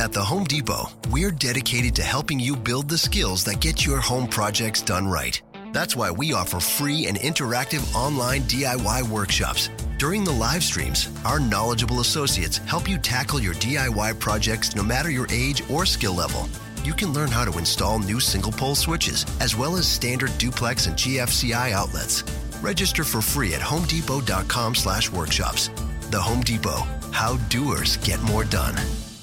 At the Home Depot, we're dedicated to helping you build the skills that get your home projects done right. That's why we offer free and interactive online DIY workshops. During the live streams, our knowledgeable associates help you tackle your DIY projects no matter your age or skill level. You can learn how to install new single-pole switches, as well as standard duplex and GFCI outlets. Register for free at homedepot.com/workshops. The Home Depot. How doers get more done.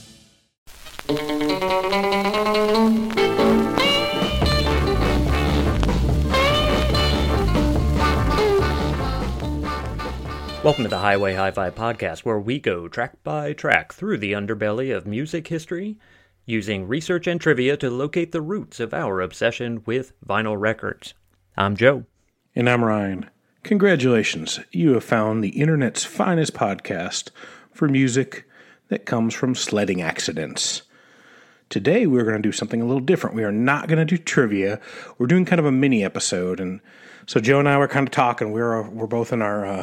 Welcome to the Highway Hi-Fi Podcast, where we go track by track through the underbelly of music history, using research and trivia to locate the roots of our obsession with vinyl records. I'm Joe. And I'm Ryan. Congratulations, you have found the internet's finest podcast for music that comes from sledding accidents. Today we're going to do something a little different. We are not going to do trivia. We're doing kind of a mini episode, and so Joe and I were kind of talking. We're both in our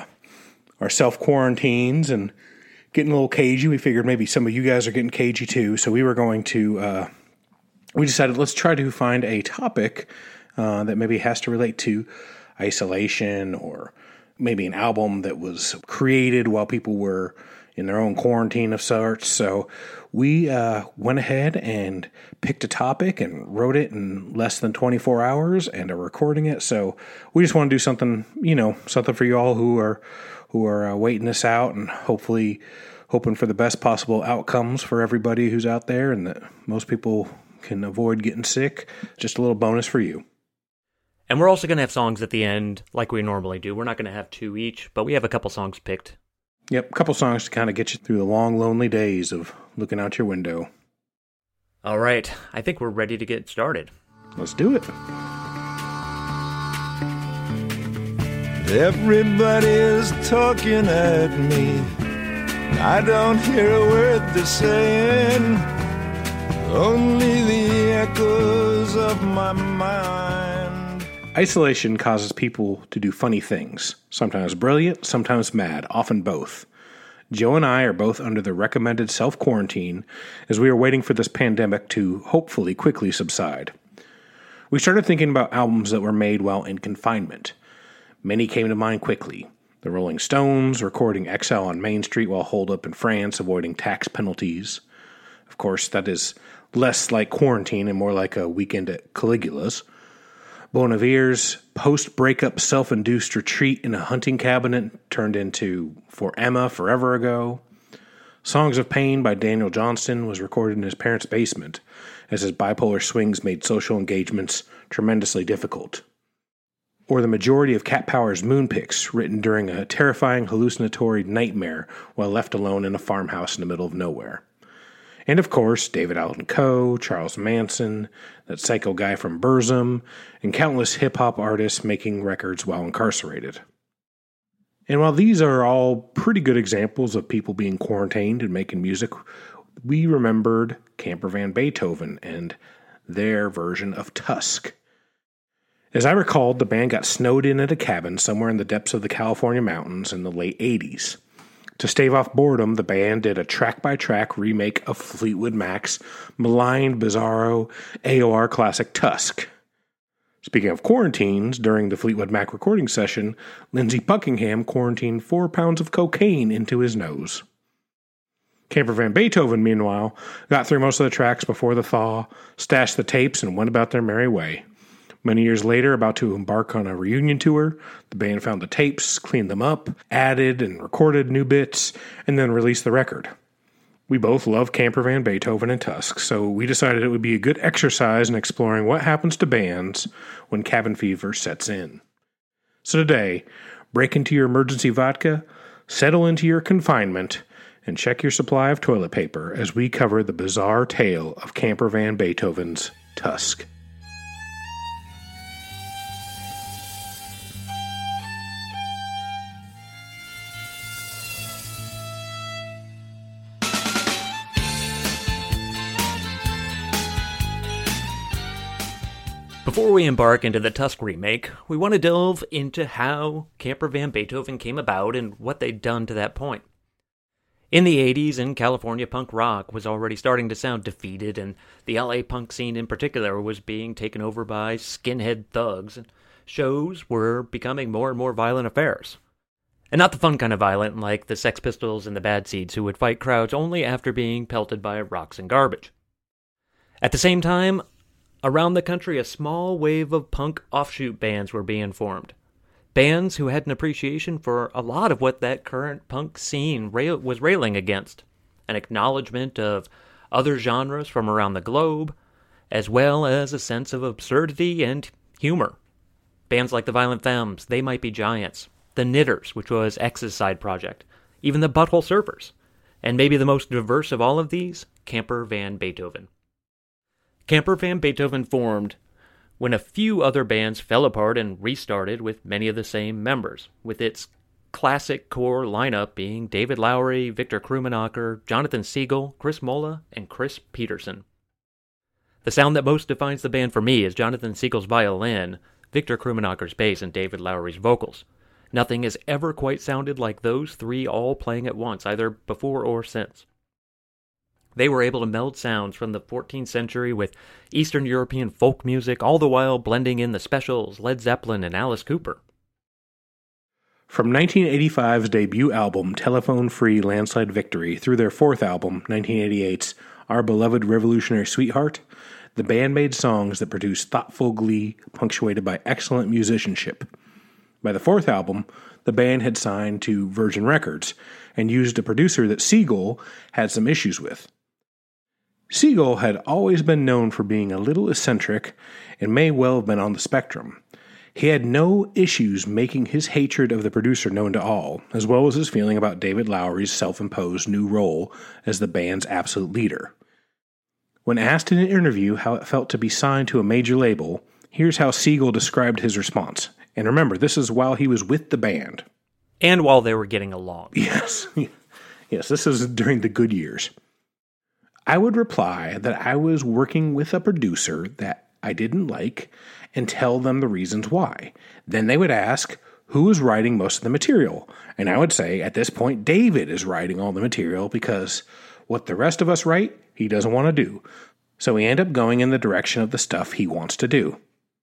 self quarantines and getting a little cagey. We figured maybe some of you guys are getting cagey too, so we were going to. We decided let's try to find a topic that maybe has to relate to isolation, or maybe an album that was created while people were in their own quarantine of sorts. So we went ahead and picked a topic and wrote it in less than 24 hours and are recording it. So we just want to do something, something for you all who are waiting this out, and hopefully hoping for the best possible outcomes for everybody who's out there, and that most people can avoid getting sick. Just a little bonus for you. And we're also going to have songs at the end, like we normally do. We're not going to have two each, but we have a couple songs picked. Yep, a couple songs to kind of get you through the long, lonely days of looking out your window. All right, I think we're ready to get started. Let's do it. Everybody's talking at me. I don't hear a word they're saying. Only the echoes of my mind. Isolation causes people to do funny things. Sometimes brilliant, sometimes mad, often both. Joe and I are both under the recommended self-quarantine as we are waiting for this pandemic to hopefully quickly subside. We started thinking about albums that were made while in confinement. Many came to mind quickly. The Rolling Stones recording Exile on Main Street while holed up in France, avoiding tax penalties. Of course, that is less like quarantine and more like a weekend at Caligula's. Bon Iver's post-breakup self-induced retreat in a hunting cabinet turned into For Emma forever ago. Songs of Pain by Daniel Johnston was recorded in his parents' basement, as his bipolar swings made social engagements tremendously difficult. Or the majority of Cat Power's Moon Picks, written during a terrifying hallucinatory nightmare while left alone in a farmhouse in the middle of nowhere. And of course, David Allan Coe, Charles Manson, that psycho guy from Burzum, and countless hip-hop artists making records while incarcerated. And while these are all pretty good examples of people being quarantined and making music, we remembered Camper Van Beethoven and their version of Tusk. As I recalled, the band got snowed in at a cabin somewhere in the depths of the California mountains in the late 80s. To stave off boredom, the band did a track-by-track remake of Fleetwood Mac's maligned, bizarro AOR classic Tusk. Speaking of quarantines, during the Fleetwood Mac recording session, Lindsey Buckingham quarantined 4 pounds of cocaine into his nose. Camper Van Beethoven, meanwhile, got through most of the tracks before the thaw, stashed the tapes, and went about their merry way. Many years later, about to embark on a reunion tour, the band found the tapes, cleaned them up, added and recorded new bits, and then released the record. We both love Camper Van Beethoven and Tusk, so we decided it would be a good exercise in exploring what happens to bands when cabin fever sets in. So today, break into your emergency vodka, settle into your confinement, and check your supply of toilet paper as we cover the bizarre tale of Camper Van Beethoven's Tusk. Before we embark into the Tusk remake, we want to delve into how Camper Van Beethoven came about and what they'd done to that point. In the 80s, and California punk rock was already starting to sound defeated, and the LA punk scene in particular was being taken over by skinhead thugs. Shows were becoming more and more violent affairs. And not the fun kind of violent like the Sex Pistols and the Bad Seeds, who would fight crowds only after being pelted by rocks and garbage. At the same time, around the country, a small wave of punk offshoot bands were being formed. Bands who had an appreciation for a lot of what that current punk scene was railing against. An acknowledgement of other genres from around the globe, as well as a sense of absurdity and humor. Bands like the Violent Femmes, They Might Be Giants, the Knitters, which was X's side project, even the Butthole Surfers, and maybe the most diverse of all of these, Camper Van Beethoven. Camper Van Beethoven formed when a few other bands fell apart and restarted with many of the same members, with its classic core lineup being David Lowery, Victor Krummenacher, Jonathan Siegel, Chris Mola, and Chris Peterson. The sound that most defines the band for me is Jonathan Siegel's violin, Victor Krummenacher's bass, and David Lowery's vocals. Nothing has ever quite sounded like those three all playing at once, either before or since. They were able to meld sounds from the 14th century with Eastern European folk music, all the while blending in the Specials, Led Zeppelin, and Alice Cooper. From 1985's debut album, Telephone Free Landslide Victory, through their fourth album, 1988's Our Beloved Revolutionary Sweetheart, the band made songs that produced thoughtful glee punctuated by excellent musicianship. By the fourth album, the band had signed to Virgin Records and used a producer that Siegel had some issues with. Siegel had always been known for being a little eccentric and may well have been on the spectrum. He had no issues making his hatred of the producer known to all, as well as his feeling about David Lowery's self-imposed new role as the band's absolute leader. When asked in an interview how it felt to be signed to a major label, here's how Siegel described his response. And remember, this is while he was with the band. And while they were getting along. Yes, this is during the good years. I would reply that I was working with a producer that I didn't like and tell them the reasons why. Then they would ask who was writing most of the material. And I would say, at this point, David is writing all the material because what the rest of us write, he doesn't want to do. So we end up going in the direction of the stuff he wants to do.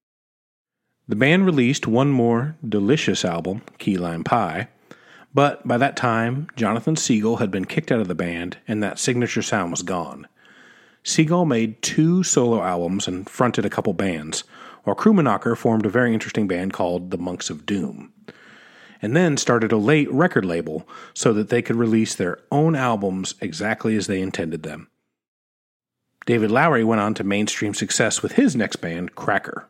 The band released one more delicious album, Key Lime Pie, but by that time, Jonathan Siegel had been kicked out of the band and that signature sound was gone. Siegel made 2 solo albums and fronted a couple bands, while Krummenacher formed a very interesting band called the Monks of Doom, and then started a late record label so that they could release their own albums exactly as they intended them. David Lowery went on to mainstream success with his next band, Cracker.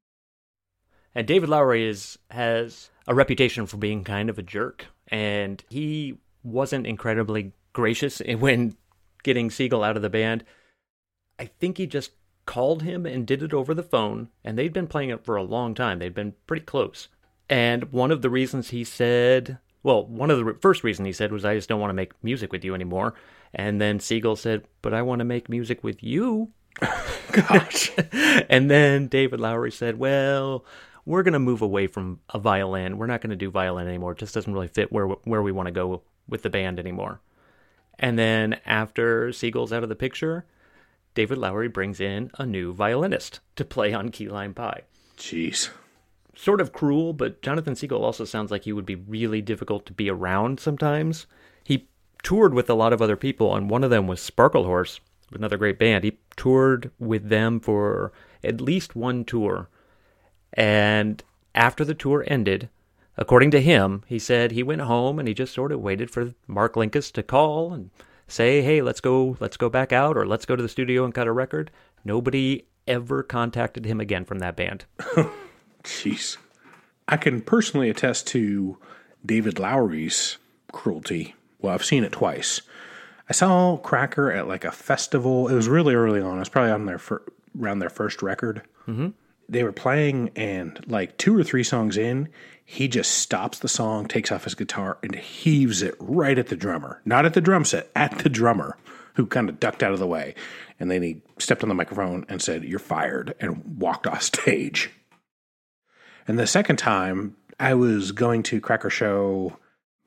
And David Lowery has a reputation for being kind of a jerk, and he wasn't incredibly gracious when getting Siegel out of the band. I think he just called him and did it over the phone, and they'd been playing it for a long time. They'd been pretty close. And one of the reasons he said, one of the first reasons he said was, I just don't want to make music with you anymore. And then Siegel said, but I want to make music with you. Gosh. And then David Lowery said, well, we're going to move away from a violin. We're not going to do violin anymore. It just doesn't really fit where we want to go with the band anymore. And then after Siegel's out of the picture, David Lowery brings in a new violinist to play on Key Lime Pie. Jeez. Sort of cruel, but Jonathan Siegel also sounds like he would be really difficult to be around sometimes. He toured with a lot of other people, and one of them was Sparklehorse, another great band. He toured with them for at least one tour. And after the tour ended, according to him, he said he went home and he just sort of waited for Mark Linkous to call and say, hey, let's go back out, or let's go to the studio and cut a record. Nobody ever contacted him again from that band. Jeez. I can personally attest to David Lowery's cruelty. Well, I've seen it twice. I saw Cracker at like a festival. It was really early on. It was probably on around their first record. Mm-hmm. They were playing, and like 2 or 3 songs in, he just stops the song, takes off his guitar, and heaves it right at the drummer. Not at the drum set, at the drummer, who kind of ducked out of the way. And then he stepped on the microphone and said, "You're fired," and walked off stage. And the second time, I was going to Cracker show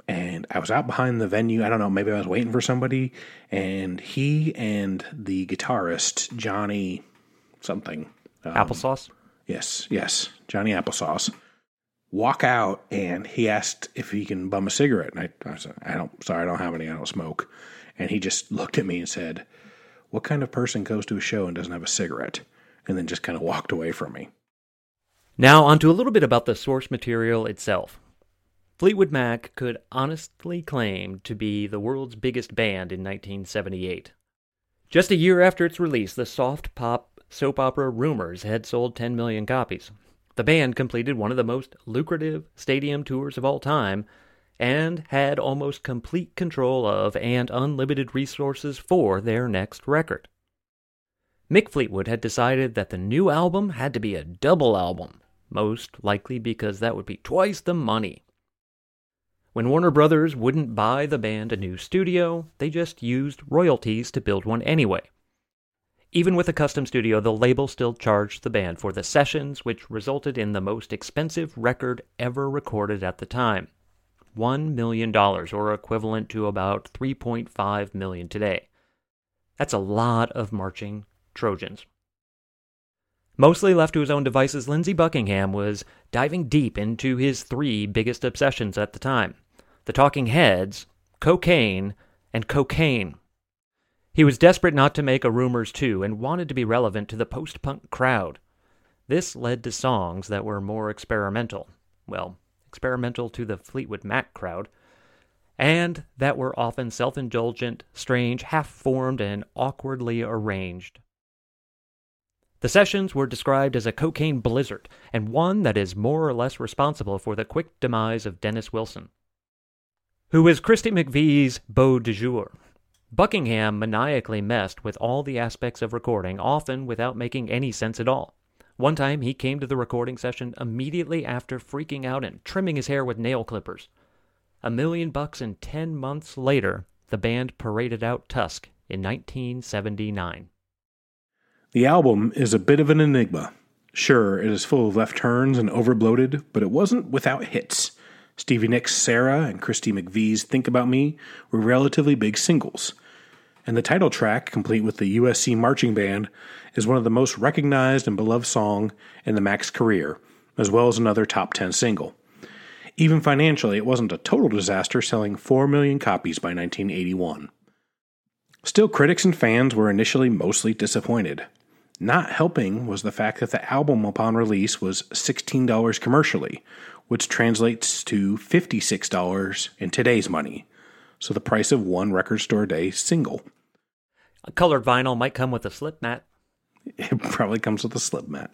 And I was out behind the venue. I don't know, maybe I was waiting for somebody. And he and the guitarist, Johnny something. Applesauce? Yes, Johnny Applesauce. Walk out, and he asked if he can bum a cigarette. And I said, I don't have any, I don't smoke. And he just looked at me and said, what kind of person goes to a show and doesn't have a cigarette? And then just kind of walked away from me. Now, onto a little bit about the source material itself. Fleetwood Mac could honestly claim to be the world's biggest band in 1978. Just a year after its release, the soft pop soap opera Rumors had sold 10 million copies. The band completed one of the most lucrative stadium tours of all time and had almost complete control of and unlimited resources for their next record. Mick Fleetwood had decided that the new album had to be a double album, most likely because that would be twice the money. When Warner Brothers wouldn't buy the band a new studio, they just used royalties to build one anyway. Even with a custom studio, the label still charged the band for the sessions, which resulted in the most expensive record ever recorded at the time. $1 million, or equivalent to about $3.5 million today. That's a lot of marching Trojans. Mostly left to his own devices, Lindsey Buckingham was diving deep into his three biggest obsessions at the time: the Talking Heads, cocaine, and cocaine. He was desperate not to make a Rumors 2 and wanted to be relevant to the post-punk crowd. This led to songs that were more experimental. Well, experimental to the Fleetwood Mac crowd, and that were often self-indulgent, strange, half-formed, and awkwardly arranged. The sessions were described as a cocaine blizzard, and one that is more or less responsible for the quick demise of Dennis Wilson, who was Christy McVie's beau de jour. Buckingham maniacally messed with all the aspects of recording, often without making any sense at all. One time, he came to the recording session immediately after freaking out and trimming his hair with nail clippers. $1 million and 10 months later, the band paraded out Tusk in 1979. The album is a bit of an enigma. Sure, it is full of left turns and overbloated, but it wasn't without hits. Stevie Nicks' Sarah and Christy McVie's Think About Me were relatively big singles. And the title track, complete with the USC Marching Band, is one of the most recognized and beloved songs in the Mac's career, as well as another top 10 single. Even financially, it wasn't a total disaster, selling 4 million copies by 1981. Still, critics and fans were initially mostly disappointed. Not helping was the fact that the album upon release was $16 commercially, which translates to $56 in today's money, so the price of one record store day single. A colored vinyl might come with a slip mat. It probably comes with a slip mat.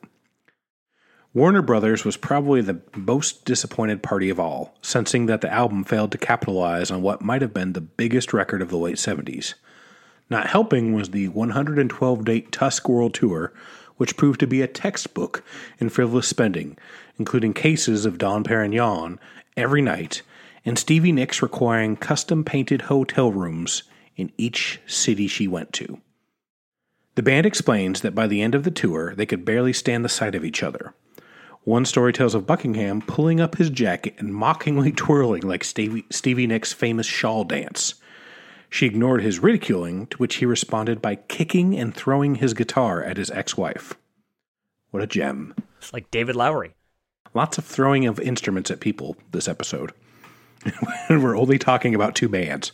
Warner Brothers was probably the most disappointed party of all, sensing that the album failed to capitalize on what might have been the biggest record of the late 70s. Not helping was the 112-date Tusk World Tour, which proved to be a textbook in frivolous spending, including cases of Dom Perignon every night, and Stevie Nicks requiring custom-painted hotel rooms in each city she went to. The band explains that by the end of the tour, they could barely stand the sight of each other. One story tells of Buckingham pulling up his jacket and mockingly twirling like Stevie Nicks' famous shawl dance. She ignored his ridiculing, to which he responded by kicking and throwing his guitar at his ex-wife. What a gem. It's like David Lowery. Lots of throwing of instruments at people this episode. We're only talking about two bands.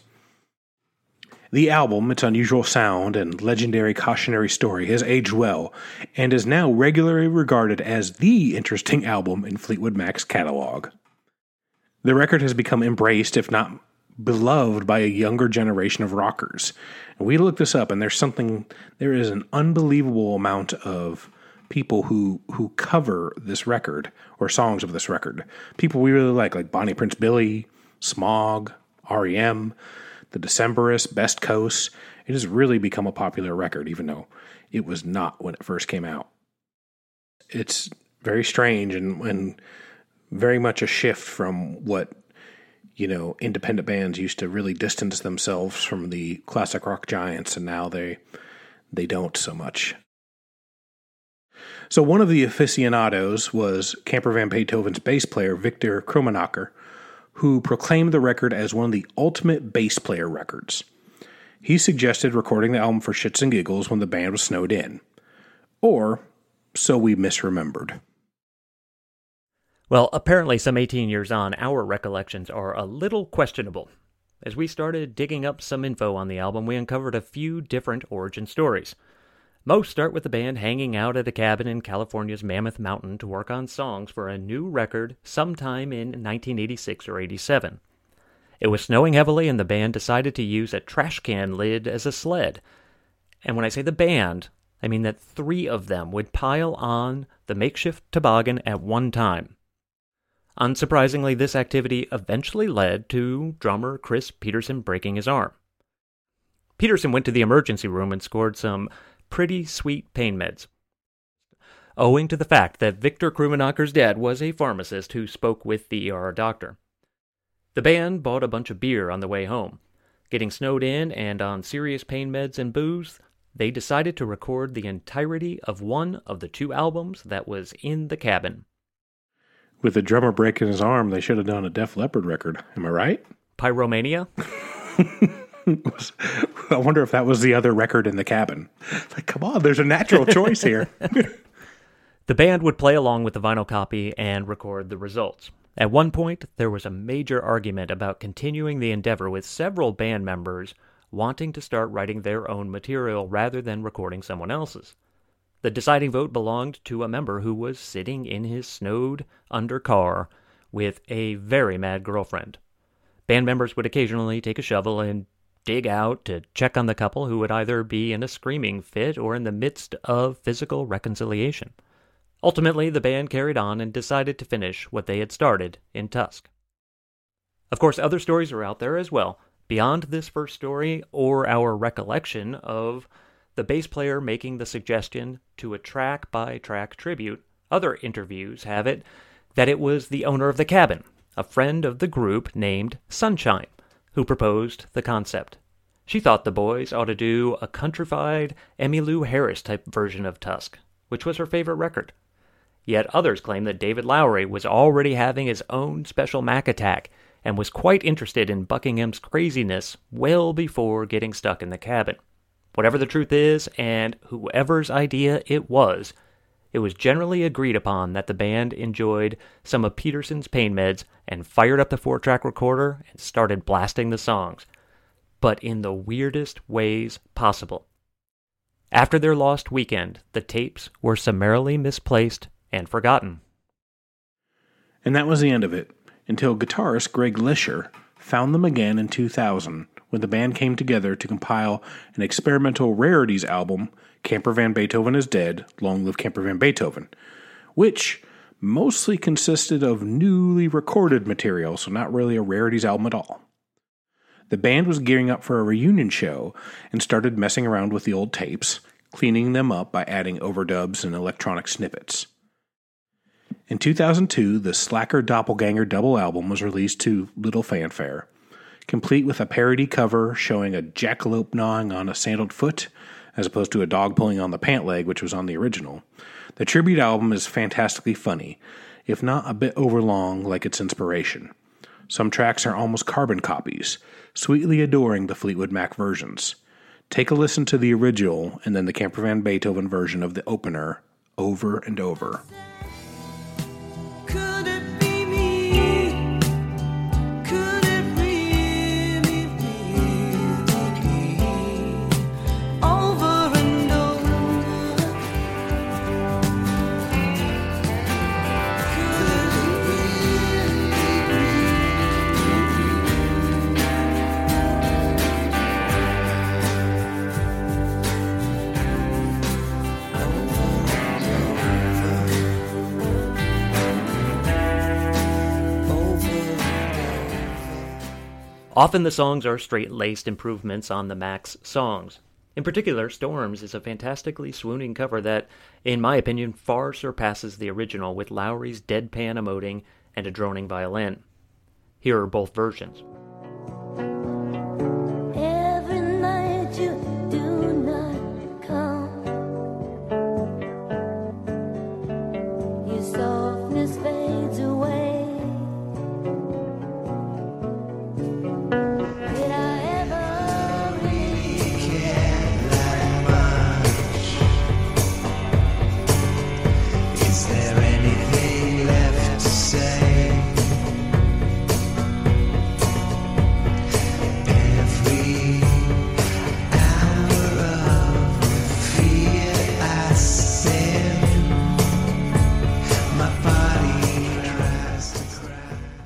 The album, its unusual sound and legendary cautionary story, has aged well and is now regularly regarded as the interesting album in Fleetwood Mac's catalog. The record has become embraced, if not beloved, by a younger generation of rockers. And we looked this up, and there is an unbelievable amount of people who cover this record, or songs of this record. People we really like Bonnie Prince Billy, Smog, R.E.M., The Decemberists, Best Coast. It has really become a popular record, even though it was not when it first came out. It's very strange and very much a shift from what, independent bands used to really distance themselves from the classic rock giants, and now they don't so much. So one of the aficionados was Camper Van Beethoven's bass player, Victor Krummenacher, who proclaimed the record as one of the ultimate bass player records. He suggested recording the album for shits and giggles when the band was snowed in. Or, so we misremembered. Well, apparently some 18 years on, our recollections are a little questionable. As we started digging up some info on the album, we uncovered a few different origin stories. Most start with the band hanging out at a cabin in California's Mammoth Mountain to work on songs for a new record sometime in 1986 or 87. It was snowing heavily and the band decided to use a trash can lid as a sled. And when I say the band, I mean that 3 of them would pile on the makeshift toboggan at one time. Unsurprisingly, this activity eventually led to drummer Chris Peterson breaking his arm. Peterson went to the emergency room and scored some pretty sweet pain meds, owing to the fact that Victor Krummenacher's dad was a pharmacist who spoke with the ER doctor. The band bought a bunch of beer on the way home. Getting snowed in and on serious pain meds and booze, they decided to record the entirety of one of the 2 albums that was in the cabin. With the drummer breaking his arm, they should have done a Def Leppard record. Am I right? Pyromania? I wonder if that was the other record in the cabin. Like, come on, there's a natural choice here. The band would play along with the vinyl copy and record the results. At one point, there was a major argument about continuing the endeavor, with several band members wanting to start writing their own material rather than recording someone else's. The deciding vote belonged to a member who was sitting in his snowed-under car with a very mad girlfriend. Band members would occasionally take a shovel and dig out to check on the couple, who would either be in a screaming fit or in the midst of physical reconciliation. Ultimately, the band carried on and decided to finish what they had started in Tusk. Of course, other stories are out there as well, beyond this first story or our recollection of the bass player making the suggestion to a track-by-track tribute. Other interviews have it that it was the owner of the cabin, a friend of the group named Sunshine, who proposed the concept. She thought the boys ought to do a countrified Emmylou Harris type version of Tusk, which was her favorite record. Yet others claim that David Lowery was already having his own special Mac attack and was quite interested in Buckingham's craziness well before getting stuck in the cabin. Whatever the truth is, and whoever's idea it was generally agreed upon that the band enjoyed some of Peterson's pain meds and fired up the 4-track recorder and started blasting the songs, but in the weirdest ways possible. After their lost weekend, the tapes were summarily misplaced and forgotten. And that was the end of it, until guitarist Greg Lisher found them again in 2000, when the band came together to compile an experimental rarities album, Camper Van Beethoven is Dead, Long Live Camper Van Beethoven, which mostly consisted of newly recorded material, so not really a rarities album at all. The band was gearing up for a reunion show and started messing around with the old tapes, cleaning them up by adding overdubs and electronic snippets. In 2002, the Slacker Doppelganger double album was released to little fanfare, complete with a parody cover showing a jackalope gnawing on a sandaled foot, as opposed to a dog pulling on the pant leg, which was on the original. The tribute album is fantastically funny, if not a bit overlong like its inspiration. Some tracks are almost carbon copies, sweetly adoring the Fleetwood Mac versions. Take a listen to the original and then the Camper Van Beethoven version of the opener over and over. Could it be me? Could it really be? Over and over. Could it really Often the songs are straight-laced improvements on the Mac's songs. In particular, Storms is a fantastically swooning cover that, in my opinion, far surpasses the original, with Lowery's deadpan emoting and a droning violin. Here are both versions. Every night you do not come. Your softness fades away.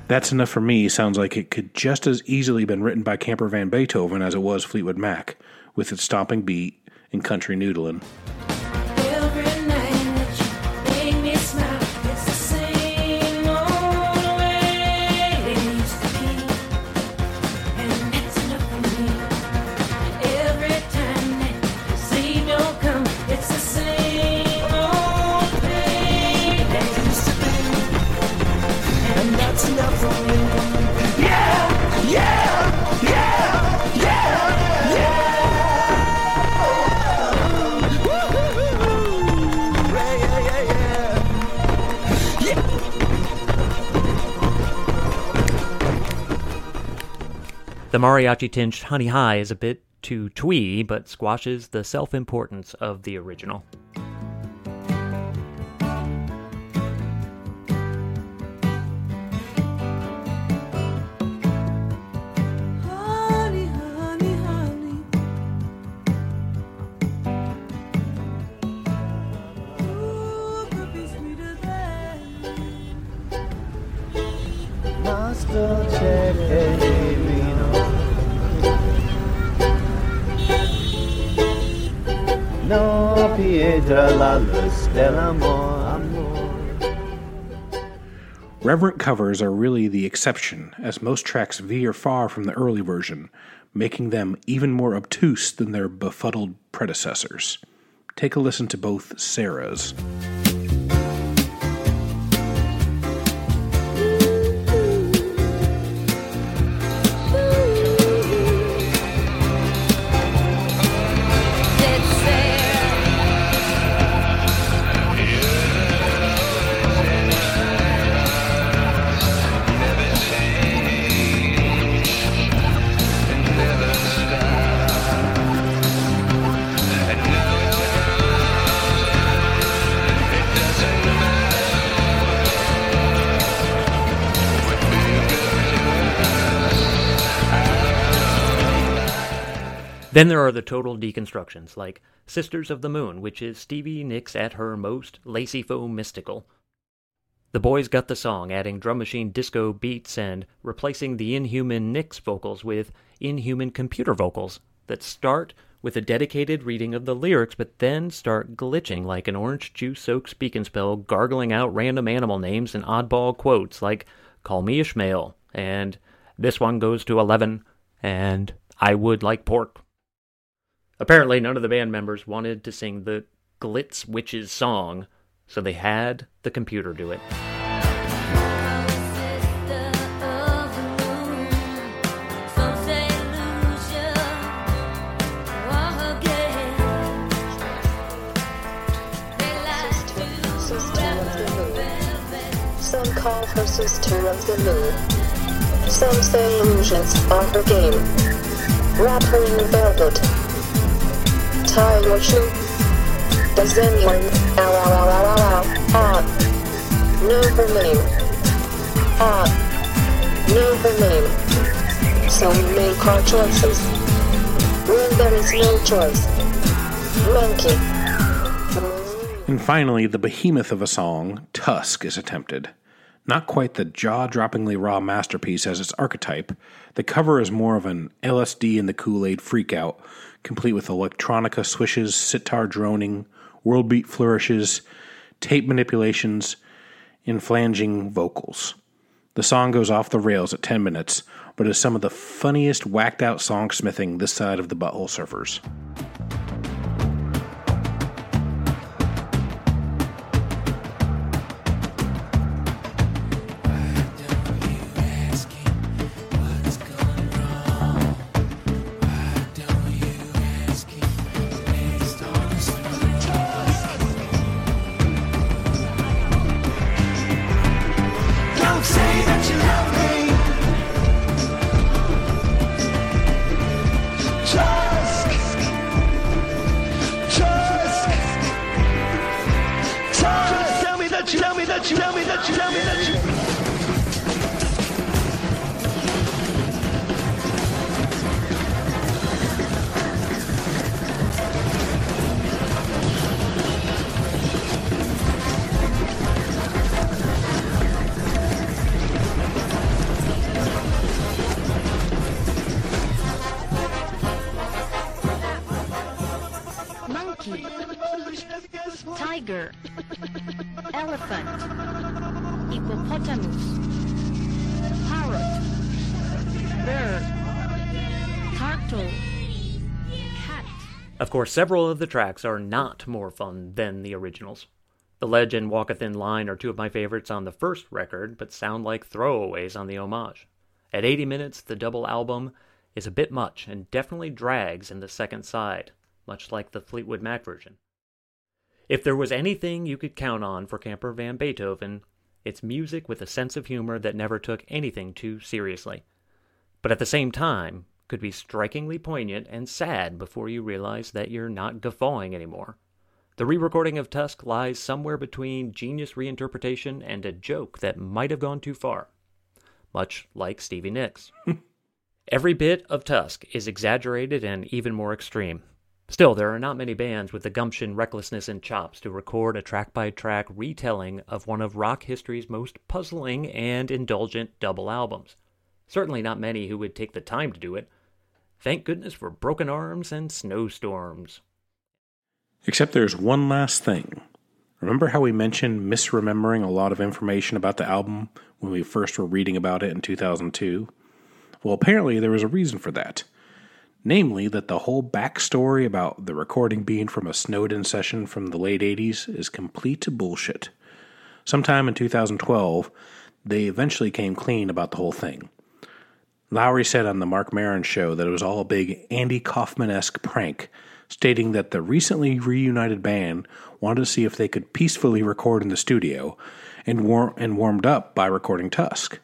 That's Enough for Me sounds like it could just as easily been written by Camper Van Beethoven as it was Fleetwood Mac, with its stomping beat and country noodling. Every night that you make me smile, it's the same old way it used to be, and that's enough for me. Every time that you say you don't come, it's the same old way that used to be, and that's enough for me. Yeah, yeah, yeah, yeah, yeah. The mariachi-tinged Honey High is a bit too twee, but squashes the self-importance of the original. Honey, honey, honey. Ooh, could be sweeter than No piedra la luz del amor. Reverent covers are really the exception, as most tracks veer far from the early version, making them even more obtuse than their befuddled predecessors. Take a listen to both Sarah's. Then there are the total deconstructions, like Sisters of the Moon, which is Stevie Nicks at her most lacy-faux mystical. The Boys Got the Song, adding drum machine disco beats and replacing the inhuman Nicks vocals with inhuman computer vocals that start with a dedicated reading of the lyrics but then start glitching like an orange juice-soaked speak and spell, gargling out random animal names and oddball quotes like, "Call me Ishmael," and "This one goes to 11," and "I would like pork." Apparently, none of the band members wanted to sing the Glitz Witches song, so they had the computer do it. Some call her Sister of the Moon. Some say illusions are her game. Wrap her in velvet. Tie your shoe. Does anyone know her name? Know her name. So we make our choices. When there is no choice. Monkey. And finally, the behemoth of a song, Tusk, is attempted. Not quite the jaw-droppingly raw masterpiece as its archetype, the cover is more of an LSD in the Kool-Aid freakout, complete with electronica swishes, sitar droning, world beat flourishes, tape manipulations, and flanging vocals. The song goes off the rails at 10 minutes, but is some of the funniest whacked-out songsmithing this side of the Butthole Surfers. Tiger, elephant, hippopotamus, parrot, bird, turtle, cat. Of course, several of the tracks are not more fun than the originals. The Ledge and Walk a Thin Line are two of my favorites on the first record, but sound like throwaways on the homage. At 80 minutes, the double album is a bit much and definitely drags in the second side, much like the Fleetwood Mac version. If there was anything you could count on for Camper Van Beethoven, it's music with a sense of humor that never took anything too seriously, but at the same time could be strikingly poignant and sad before you realize that you're not guffawing anymore. The re-recording of Tusk lies somewhere between genius reinterpretation and a joke that might have gone too far, much like Stevie Nicks. Every bit of Tusk is exaggerated and even more extreme. Still, there are not many bands with the gumption, recklessness, and chops to record a track-by-track retelling of one of rock history's most puzzling and indulgent double albums. Certainly not many who would take the time to do it. Thank goodness for Broken Arms and Snowstorms. Except there's one last thing. Remember how we mentioned misremembering a lot of information about the album when we first were reading about it in 2002? Well, apparently there was a reason for that. Namely, that the whole backstory about the recording being from a snowed-in session from the late 80s is complete bullshit. Sometime in 2012, they eventually came clean about the whole thing. Lowry said on the Mark Maron show that it was all a big Andy Kaufman-esque prank, stating that the recently reunited band wanted to see if they could peacefully record in the studio and warmed up by recording Tusk.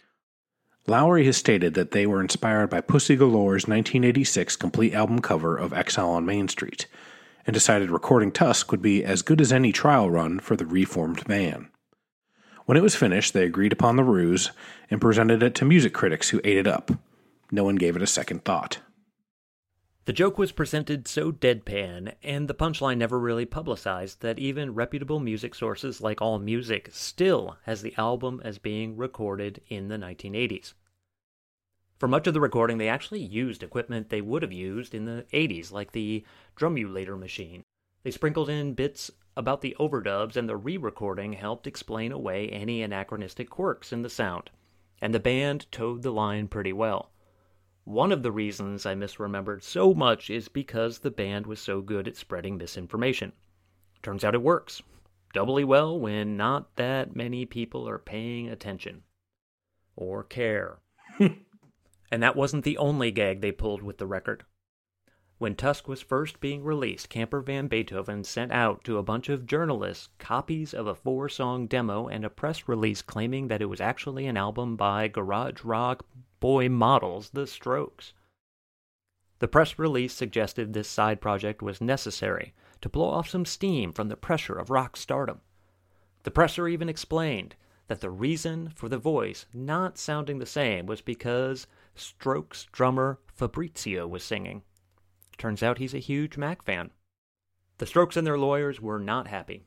Lowry has stated that they were inspired by Pussy Galore's 1986 complete album cover of Exile on Main Street, and decided recording Tusk would be as good as any trial run for the reformed band. When it was finished, they agreed upon the ruse and presented it to music critics who ate it up. No one gave it a second thought. The joke was presented so deadpan, and the punchline never really publicized, that even reputable music sources like AllMusic still has the album as being recorded in the 1980s. For much of the recording, they actually used equipment they would have used in the 80s, like the Drumulator machine. They sprinkled in bits about the overdubs, and the re-recording helped explain away any anachronistic quirks in the sound, and the band towed the line pretty well. One of the reasons I misremembered so much is because the band was so good at spreading misinformation. Turns out it works. Doubly well when not that many people are paying attention. Or care. And that wasn't the only gag they pulled with the record. When Tusk was first being released, Camper Van Beethoven sent out to a bunch of journalists copies of a 4-song demo and a press release claiming that it was actually an album by garage rock boy models, The Strokes. The press release suggested this side project was necessary to blow off some steam from the pressure of rock stardom. The presser even explained that the reason for the voice not sounding the same was because Strokes drummer Fabrizio was singing. Turns out he's a huge Mac fan. The Strokes and their lawyers were not happy.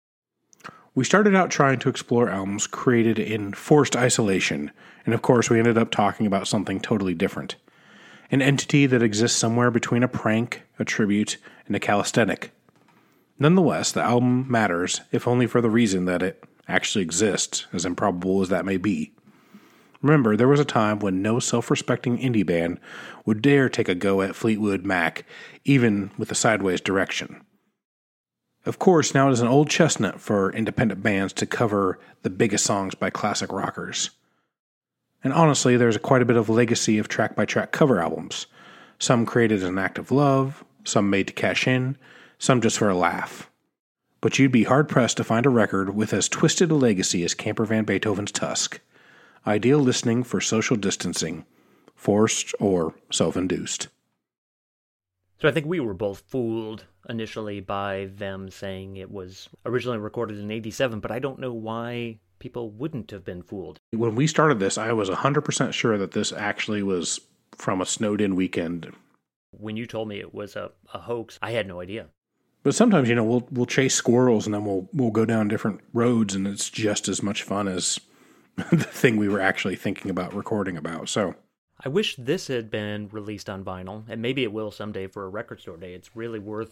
We started out trying to explore albums created in forced isolation, and of course we ended up talking about something totally different. An entity that exists somewhere between a prank, a tribute, and a calisthenic. Nonetheless, the album matters, if only for the reason that it actually exists, as improbable as that may be. Remember, there was a time when no self-respecting indie band would dare take a go at Fleetwood Mac, even with a sideways direction. Of course, now it is an old chestnut for independent bands to cover the biggest songs by classic rockers. And honestly, there's quite a bit of legacy of track-by-track cover albums. Some created as an act of love, some made to cash in, some just for a laugh. But you'd be hard-pressed to find a record with as twisted a legacy as Camper Van Beethoven's Tusk. Ideal listening for social distancing, forced or self-induced. So I think we were both fooled initially by them saying it was originally recorded in 87, but I don't know why people wouldn't have been fooled. When we started this, I was 100% sure that this actually was from a snowed-in weekend. When you told me it was a hoax, I had no idea. But sometimes, we'll chase squirrels and then we'll go down different roads, and it's just as much fun as the thing we were actually thinking about recording about. So I wish this had been released on vinyl, and maybe it will someday for a record store day. It's really worth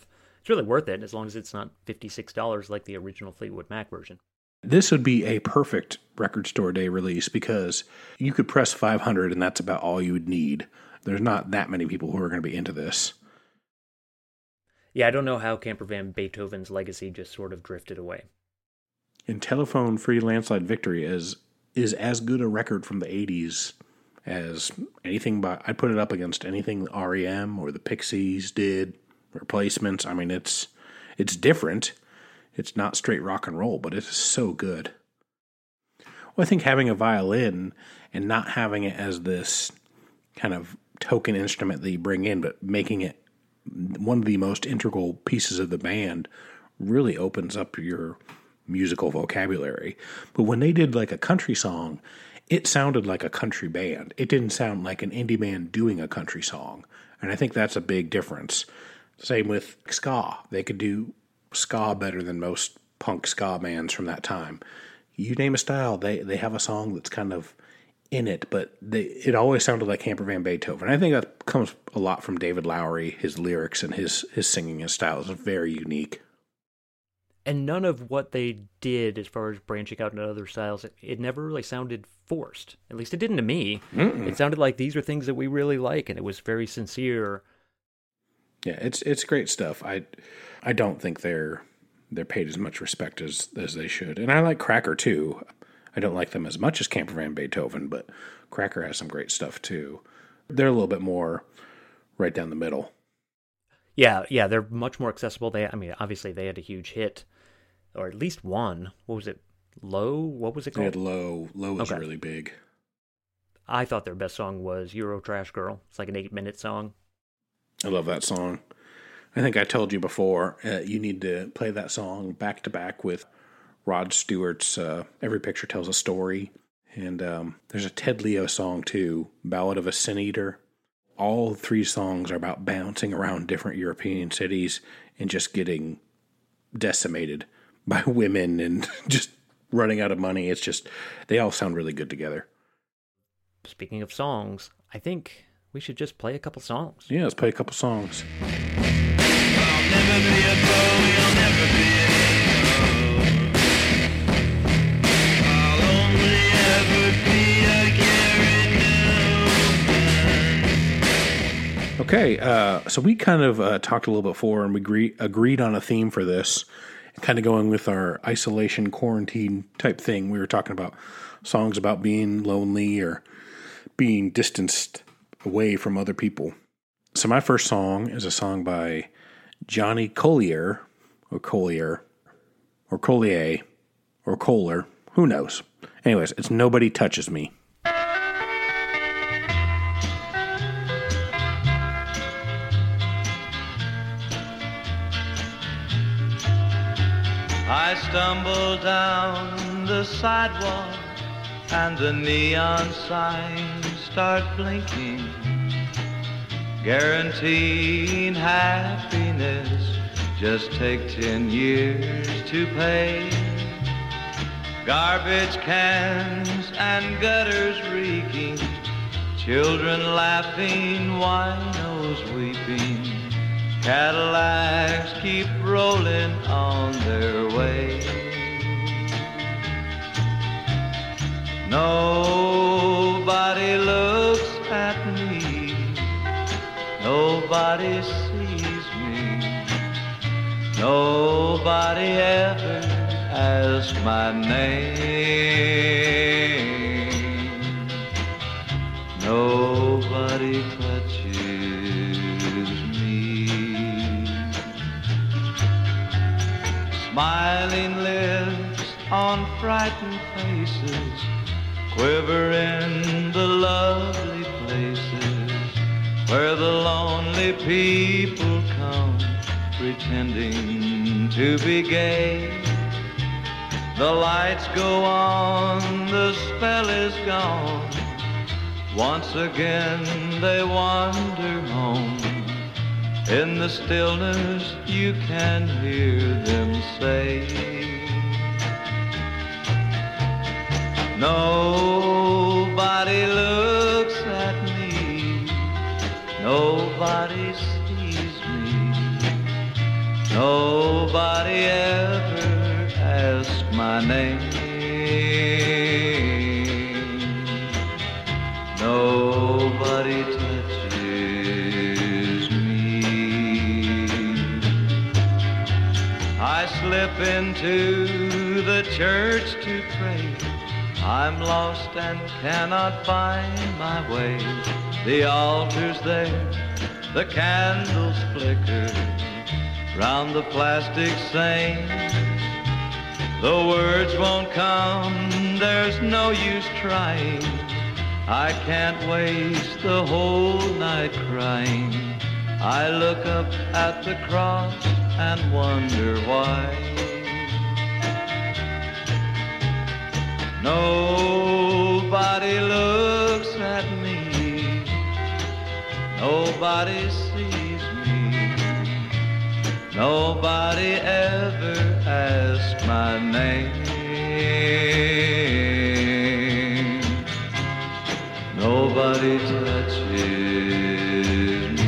It's really worth it as long as it's not $56 like the original Fleetwood Mac version. This would be a perfect record store day release because you could press 500 and that's about all you would need. There's not that many people who are going to be into this. Yeah, I don't know how Camper Van Beethoven's legacy just sort of drifted away. And Telephone Free Landslide Victory is as good a record from the 80s as anything by... I'd put it up against anything REM or the Pixies did, Replacements. I mean, it's different. It's not straight rock and roll, but it is so good. Well, I think having a violin and not having it as this kind of token instrument that you bring in, but making it one of the most integral pieces of the band really opens up your musical vocabulary. But when they did like a country song, it sounded like a country band. It didn't sound like an indie band doing a country song. And I think that's a big difference. Same with ska. They could do ska better than most punk ska bands from that time. You name a style, they have a song that's kind of in it, but it always sounded like Camper Van Beethoven. I think that comes a lot from David Lowery, his lyrics and his singing and style is very unique. And none of what they did as far as branching out into other styles, it never really sounded forced. At least it didn't to me. Mm-mm. It sounded like these are things that we really like, and it was very sincere. Yeah, it's great stuff. I don't think they're paid as much respect as they should. And I like Cracker too. I don't like them as much as Camper Van Beethoven, but Cracker has some great stuff too. They're a little bit more right down the middle. Yeah, they're much more accessible. Obviously they had a huge hit, or at least one. What was it? Low? What was it called? They had Low. Low was really big. I thought their best song was Euro Trash Girl. It's like an 8-minute song. I love that song. I think I told you before, you need to play that song back to back with Rod Stewart's Every Picture Tells a Story. And there's a Ted Leo song too, Ballad of a Sin Eater. All 3 songs are about bouncing around different European cities and just getting decimated by women and just running out of money. It's just, they all sound really good together. Speaking of songs, I think we should just play a couple songs. Yeah, let's play a couple songs. I'll never be a pro, you'll never be a hero. I'll only ever be a Gary Newman. Okay, so we kind of talked a little before, and we agreed on a theme for this, kind of going with our isolation, quarantine type thing. We were talking about songs about being lonely or being distanced away from other people. So my first song is a song by Johnny Collier, or Collier, or Collier, or Kohler, who knows. Anyways, it's Nobody Touches Me. I stumble down the sidewalk and the neon signs start blinking, guaranteeing happiness, just take 10 years to pay. Garbage cans and gutters reeking, children laughing, winos weeping, Cadillacs keep rolling on their way. Nobody looks at me, nobody sees me, nobody ever asks my name, nobody touches me. Smiling lips on frightened faces, quiver in the lovely places where the lonely people come, pretending to be gay. The lights go on, the spell is gone. Once again they wander home. In the stillness you can hear them say, nobody looks at me, nobody sees me, Nobody ever asked my name. Nobody touches me. I slip into the church to pray. I'm lost and cannot find my way. The altar's there, the candles flicker round the plastic saint. The words won't come, there's no use trying. I can't waste the whole night crying. I look up at the cross and wonder why. Nobody looks at me. Nobody sees me. Nobody ever asks my name. Nobody touches me.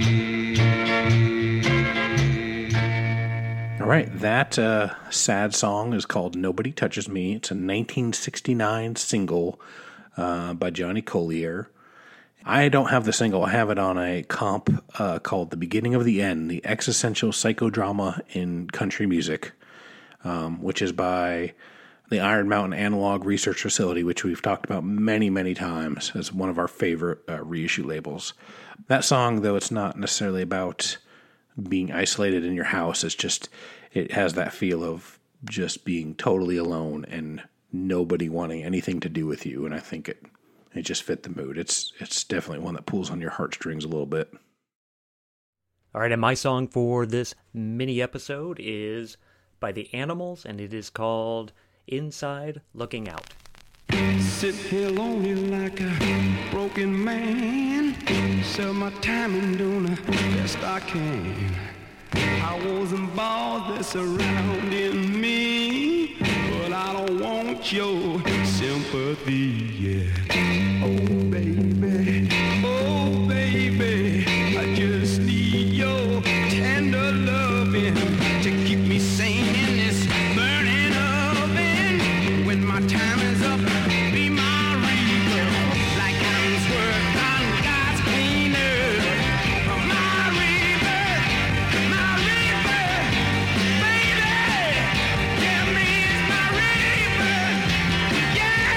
All right, that sad song is called Nobody Touches Me. It's a 1969 single by Johnny Collier. I don't have the single. I have it on a comp called The Beginning of the End, the Existential Psychodrama in Country Music, which is by the Iron Mountain Analog Research Facility, which we've talked about many, many times as one of our favorite reissue labels. That song, though, it's not necessarily about being isolated in your house. It's just, it has that feel of just being totally alone and nobody wanting anything to do with you. And I think it just fit the mood. It's definitely one that pulls on your heartstrings a little bit. All right, and my song for this mini episode is by The Animals, and it is called Inside Looking Out. Sit here lonely like a broken man. Sell my time and doing the best I can. Powers and balls that surrounding me, but I don't want your sympathy yet. Oh baby, I just need your tender loving to keep me sane in this burning oven. When my time is up, be my reaper, like I'm swerved on God's clean earth. My reaper, baby, tell me it's my reaper, yeah.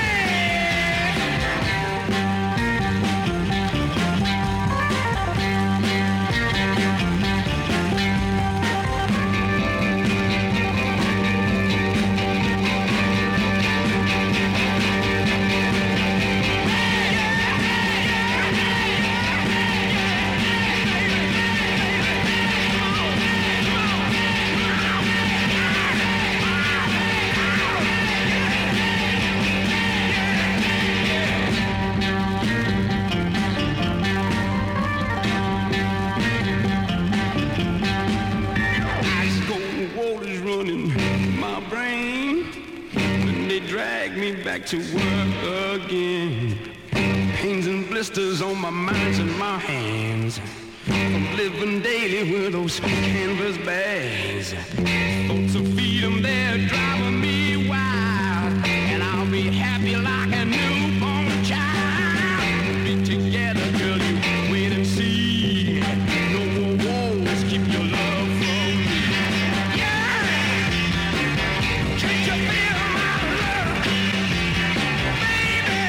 Ice cold water's running my brain when they drag me back to work again. Pains and blisters on my minds and my hands from living daily with those canvas bags. Thoughts of freedom, they're driving me wild, and I'll be happy like a newborn child. Be together, girl, you wait and see. No more wars, keep your love from me. Yeah! Can't you feel my love? Baby,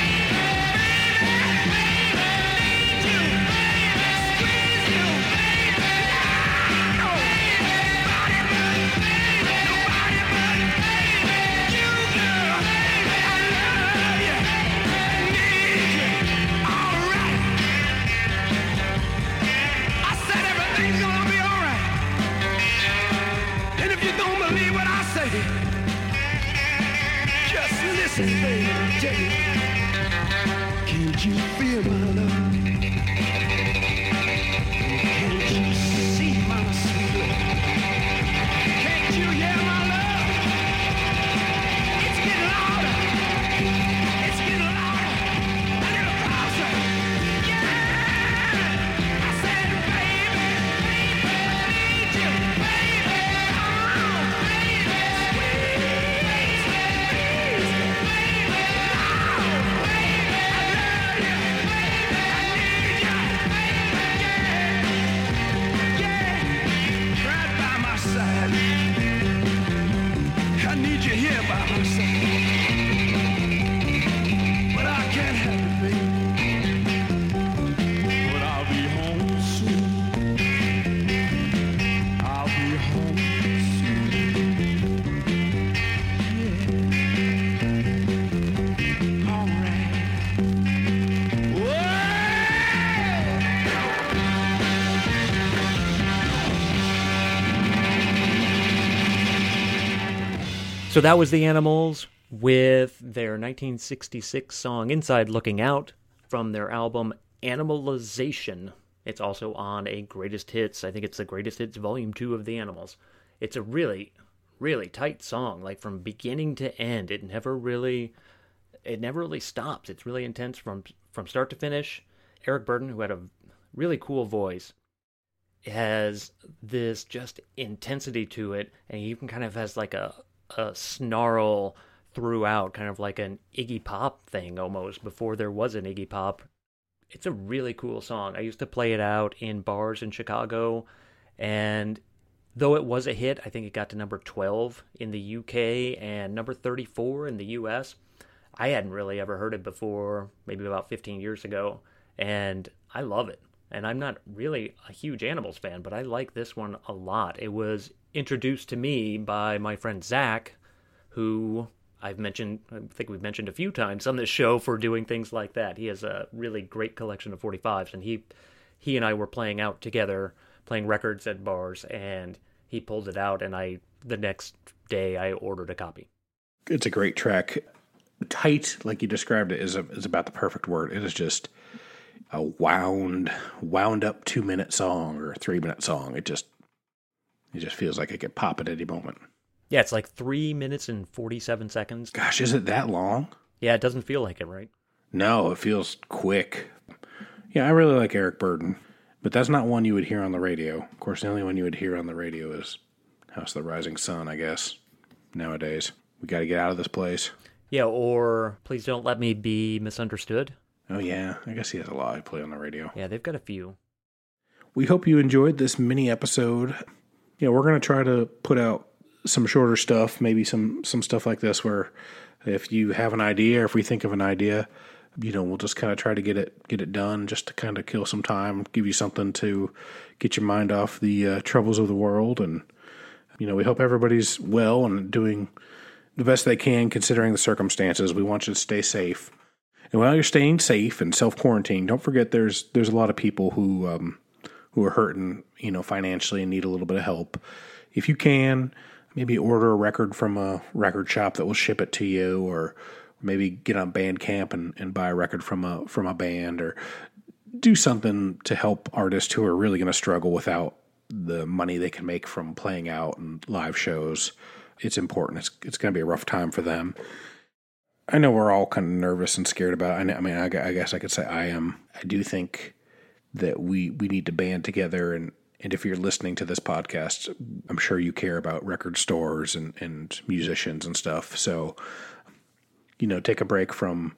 need you, squeeze you, nobody but you, girl. I love you, need you, all right. I said everything's gonna be all right. And if you don't believe what I say, just listen, baby, I'll tell you. Can't you feel my love? Can't you see my sweet love? Can't you hear my love? It's getting louder. It's getting louder. A little closer. Yeah! I said, baby, need you, baby. So that was the Animals with their 1966 song Inside Looking Out from their album Animalization. It's also on a Greatest Hits. I think it's the Greatest Hits Volume 2 of the Animals. It's a really, really tight song, like from beginning to end. It never really stops. It's really intense from start to finish. Eric Burdon, who had a really cool voice, has this just intensity to it, and he even kind of has like a snarl throughout, kind of like an Iggy Pop thing almost, before there was an Iggy Pop. It's a really cool song. I used to play it out in bars in Chicago, and though it was a hit, I think it got to number 12 in the UK and number 34 in the US. I hadn't really ever heard it before, maybe about 15 years ago, and I love it. And I'm not really a huge Animals fan, but I like this one a lot. It was introduced to me by my friend Zach, who I think we've mentioned a few times on this show for doing things like that. He has a really great collection of 45s, and he and I were playing out together, playing records at bars, and he pulled it out, and the next day I ordered a copy. It's a great track. Tight, like you described it, is about the perfect word. It is just a wound up 2-minute song or a 3-minute song. It just feels like it could pop at any moment. Yeah, it's like 3 minutes and 47 seconds. Gosh, is it that long? Yeah, it doesn't feel like it, right? No, it feels quick. Yeah, I really like Eric Burdon, but that's not one you would hear on the radio. Of course, the only one you would hear on the radio is House of the Rising Sun, I guess, nowadays. We got to get out of this place. Yeah, or Please Don't Let Me Be Misunderstood. Oh, yeah. I guess he has a lot I play on the radio. Yeah, they've got a few. We hope you enjoyed this mini episode. Yeah, we're going to try to put out some shorter stuff, maybe some stuff like this where if you have an idea or if we think of an idea, we'll just kind of try to get it done just to kind of kill some time, give you something to get your mind off the troubles of the world. And, we hope everybody's well and doing the best they can considering the circumstances. We want you to stay safe. And while you're staying safe and self-quarantine, don't forget there's a lot of people who are hurting, financially and need a little bit of help. If you can, maybe order a record from a record shop that will ship it to you, or maybe get on Bandcamp and buy a record from a band, or do something to help artists who are really going to struggle without the money they can make from playing out and live shows. It's important. It's going to be a rough time for them. I know we're all kind of nervous and scared about it. I guess I could say I am. I do think that we need to band together, and if you're listening to this podcast, I'm sure you care about record stores and musicians and stuff. So, take a break from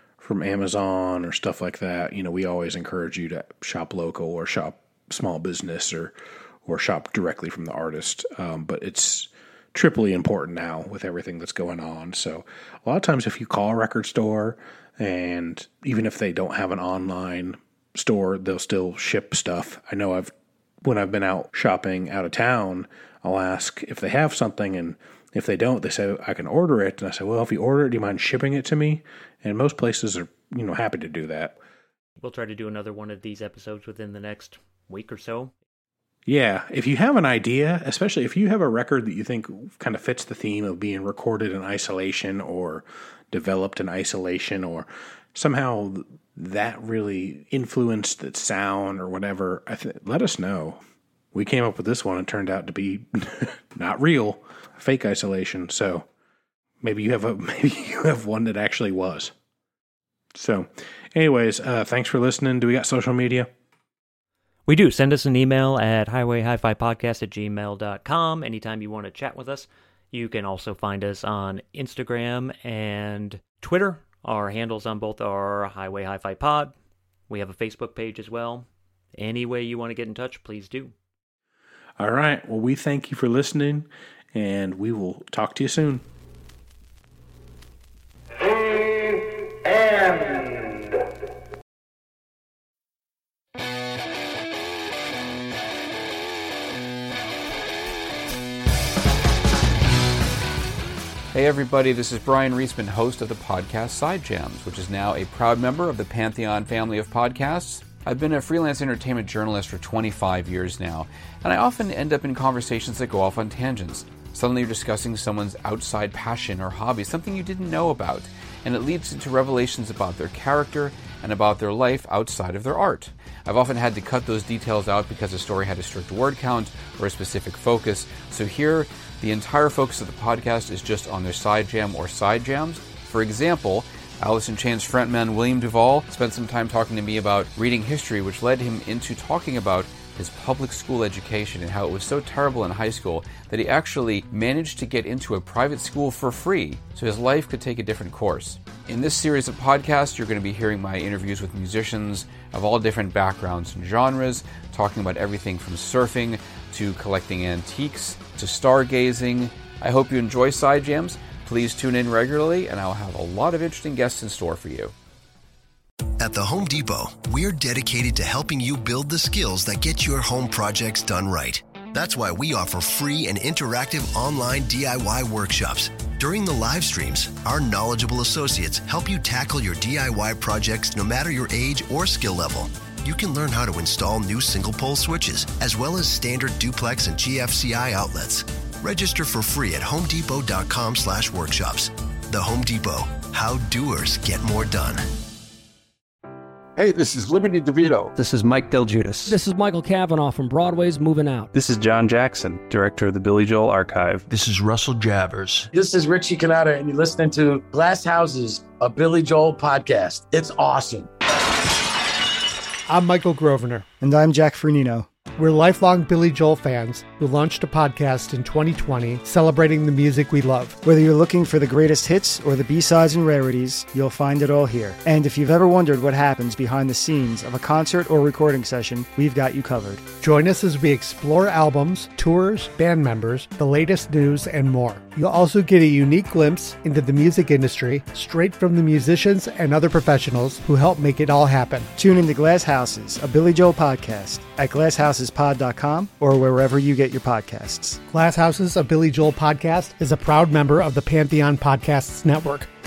Amazon or stuff like that. We always encourage you to shop local or shop small business or shop directly from the artist. But it's triply important now with everything that's going on. So a lot of times if you call a record store, and even if they don't have an online store, they'll still ship stuff. I know when I've been out shopping out of town, I'll ask if they have something, and if they don't, they say, I can order it. And I say, well, if you order it, do you mind shipping it to me? And most places are, happy to do that. We'll try to do another one of these episodes within the next week or so. Yeah, if you have an idea, especially if you have a record that you think kind of fits the theme of being recorded in isolation or developed in isolation, or somehow that really influenced its sound or whatever, let us know. We came up with this one and turned out to be not real, fake isolation. So maybe you have one that actually was. So anyways, thanks for listening. Do we got social media? We do. Send us an email at highwayhifipodcast@gmail.com anytime you want to chat with us. You can also find us on Instagram and Twitter. Our handles on both are Highway Hi-Fi Pod. We have a Facebook page as well. Any way you want to get in touch, please do. All right. Well, we thank you for listening, and we will talk to you soon. Hey everybody, this is Brian Reisman, host of the podcast Side Jams, which is now a proud member of the Pantheon family of podcasts. I've been a freelance entertainment journalist for 25 years now, and I often end up in conversations that go off on tangents. Suddenly you're discussing someone's outside passion or hobby, something you didn't know about, and it leads into revelations about their character and about their life outside of their art. I've often had to cut those details out because a story had a strict word count or a specific focus, so here, the entire focus of the podcast is just on their side jam or side jams. For example, Alice in Chains frontman William Duvall spent some time talking to me about reading history, which led him into talking about his public school education and how it was so terrible in high school that he actually managed to get into a private school for free so his life could take a different course. In this series of podcasts, you're going to be hearing my interviews with musicians of all different backgrounds and genres, talking about everything from surfing to collecting antiques to stargazing. I hope you enjoy Side Jams. Please tune in regularly, and I'll have a lot of interesting guests in store for you. At the Home Depot, we're dedicated to helping you build the skills that get your home projects done right. That's why we offer free and interactive online DIY workshops. During the live streams, our knowledgeable associates help you tackle your DIY projects no matter your age or skill level. You can learn how to install new single-pole switches, as well as standard duplex and GFCI outlets. Register for free at homedepot.com/workshops. The Home Depot, how doers get more done. Hey, this is Liberty DeVito. This is Mike Del Giudice. This is Michael Cavanaugh from Broadway's Moving Out. This is John Jackson, director of the Billy Joel Archive. This is Russell Javers. This is Richie Canada, and you're listening to Glass Houses, a Billy Joel podcast. It's awesome. I'm Michael Grosvenor. And I'm Jack Fernino. We're lifelong Billy Joel fans who launched a podcast in 2020 celebrating the music we love. Whether you're looking for the greatest hits or the B-sides and rarities, you'll find it all here. And if you've ever wondered what happens behind the scenes of a concert or recording session, we've got you covered. Join us as we explore albums, tours, band members, the latest news, and more. You'll also get a unique glimpse into the music industry straight from the musicians and other professionals who help make it all happen. Tune into Glass Houses, a Billy Joel podcast at glasshouses.pod.com or wherever you get your podcasts. Glass Houses, a Billy Joel podcast is a proud member of the Pantheon Podcasts Network.